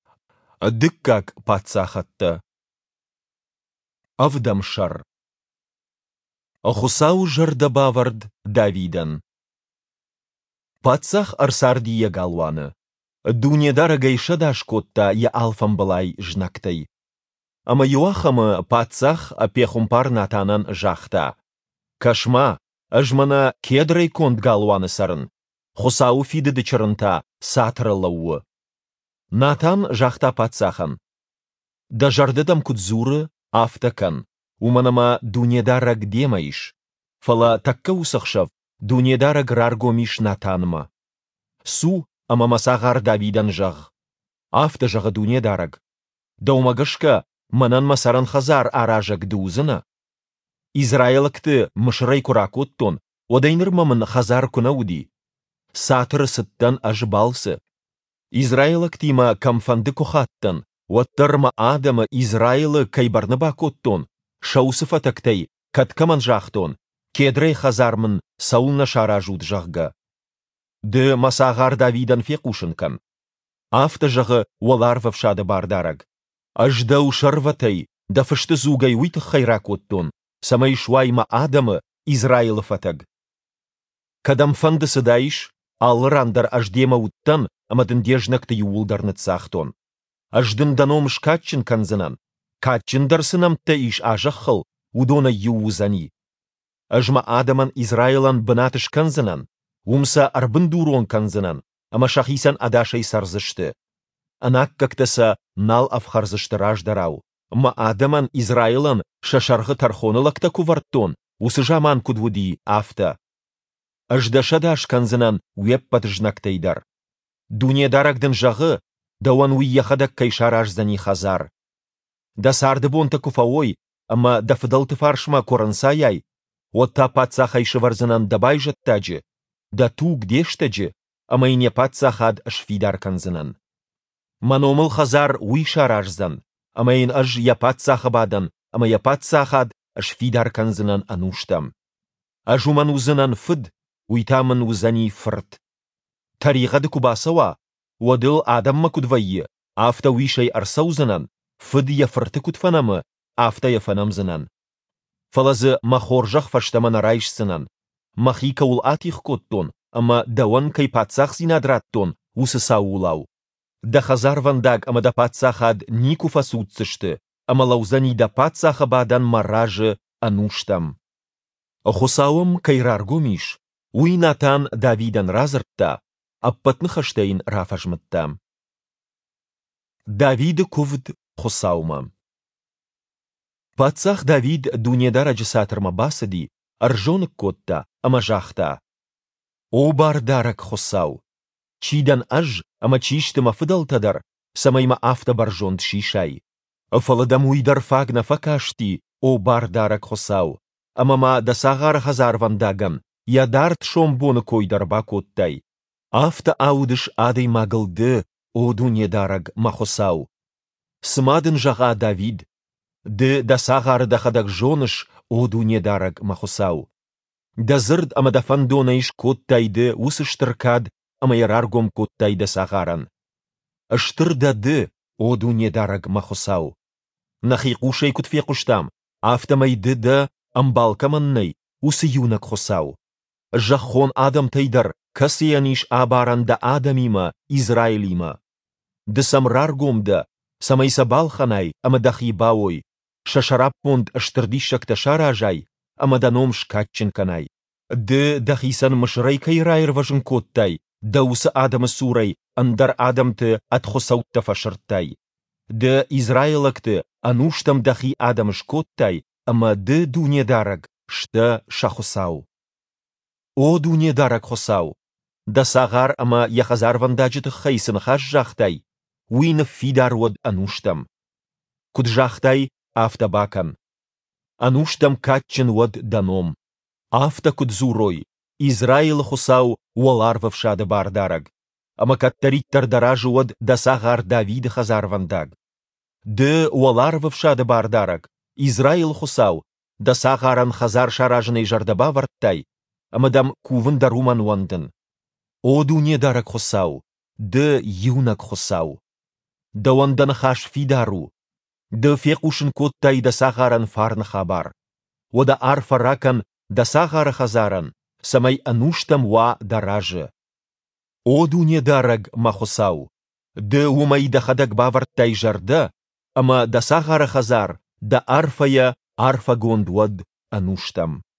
Дыккак патсахатты. Авдамшар. Хусау жырды бавард Давидан. Патсах арсардия галваны. Дунедара гайша дашкотта я алфам былай жнактай. Ама юахамы патсах пехумпар натанан жахта. Кашма, ажмана кедрай конт галваны сарын. Хусау фиды дычырынта сатрылауы. Натан жахта патсахан. Да жардыдам кудзуры афтакан. Уманама дунедарак демаиш. Фала такка усахшав дунедарак раргомиш натанма. Су амамасагар Давидан жаг. Афта жага дунедарак. Даумагашка манан масаран хазар аражак дузына. Израилакты мышрай куракоттон, одайныр мамын хазар кунауди. Сатыр сыттан ажбалсы. Израилактима камфанды кухаттан, оттарма адама Израилы кайбарны бакоттон, шаусыфатактай, каткаман жахтон, кедрай хазармын саулна шаражуд жағга. Ды масағар Давидан фекушынкан. Афта жағы оларвавшады бардараг. Аждау шарватай, да фышты зугай уйты хайракоттон, самай шуайма адамы Израилы фатаг. Кадам фанды сыдаиш, алырандар аждема уттан, амадын дежнакты юулдарны цахтон. Аждын даномыш катчын канзынан, катчын дарсынамты иш ажахыл, удона юузани. Ажма адаман Израилан бынатыш канзынан, умса арбын дурон канзынан, ама шахисан адашай сарзышты. Анак кактаса нал афхарзышты раждарау. Ма адаман Израилан шашарғы тархонылакта куварттон, усыжаман кудвуди афта. Аждашадаш канзынан уеп патыжнактайдар. Дунедарагдын жағы, дауан уйяхадак кайшаражзани хазар. Да сарды бонта куфаой, ама да фыдалты фаршма корансаяй, отта патсахай шыварзынан дабай жаттаджы, да туг дештаджы, ама ине патсахад шфидар канзынан. Маномыл хазар уйшаражзан, ама ин аж я патсахабадан, ама я патсахад шфидар канзынан ануштам. Ажуман узынан фыд, уйтамын узани фырт. Тарихады кубасава, уадыл адамма кудвайы, афта уишай арсаузанан, фыд я фырты кудфанамы, афта я фанамзанан. Фалазы махоржах фаштаман арайшсанан, махика ул атих коттон, ама дауан кай патсах зинадраттон, усы саулау. Да хазар вандаг, ама да патсахад нику фасуцышты, ама лаузани да патсаха бадан маражы ануштам. Хусауым кайраргумиш, уйнатан Давидан разыртта, аппатны хаштейн рафажмыттам. Давиды кувд хусаума. Патсах Давид дунедар аджисатырма басади, аржонық котта, ама жахта. О бардарак хусау. Чидан аж, ама чиштыма фыдалтадар, самайма афта баржонд шишай. Фаладам уйдар фагна факашти, о бардарак хусау. Амама да сағар хазар вандаган, ядарт шомбоны койдар бакоттай. Афта аудыш адай мағылды, о дунедараг махосау. Смадын жаға Давид, ды да сағары да хадак жоныш, о дунедараг махосау. Да зырд ама да фандонайш коттайды усыштыркад, ама яраргом коттайды сағаран. Ыштырдады, о дунедараг махосау. Нахиқушай кутфеқуштам, афтамайды да амбалкаманнай, усы юнак хосау. Жахон адам тайдар, касияниш абаранда адамима, Израилима. Да самраргомда, самайса балханай, ама дахи бауой, шашараппонд аштырдишак ташаражай, ама даном шкатченканай. Да дахисан мышрай кайрайр важын коттай, да усы адамы сурай, андар адамты атхосаутта фашырттай. Да Израилакты ануштам дахи адамыш коттай, ама ды дунедараг, шта шахосау. О дунедараг хосау. Да сағар ама яхазар вандаджыты хайсын хаш жахтай, уйнов фидарвод ануштам. Куд жахтай афтабакан. Ануштам катчен вод даном. Афта куд зурой. Израил хосау уаларвавшады бардараг. Ама каттариттар даражы вод да сағар Давид хазар вандаг. Ды уаларвавшады бардараг. Израил хусау, да сағаран хазар шаражыны жардаба варттай, амадам кувын даруман уандын. О дунедарак хусау, ды юнак хусау. دوندن خاش فیدارو د فيقوشن كوتاي د ساغارن فارن خبر ودا ارفراكن د ساغار خزارن سمي انوشتم وا دراجه او دونيا دارگ مخصاو د ومي د خدك باور تايجرده اما د ساغار خزار د ارفيا ارفا گوند ود انوشتم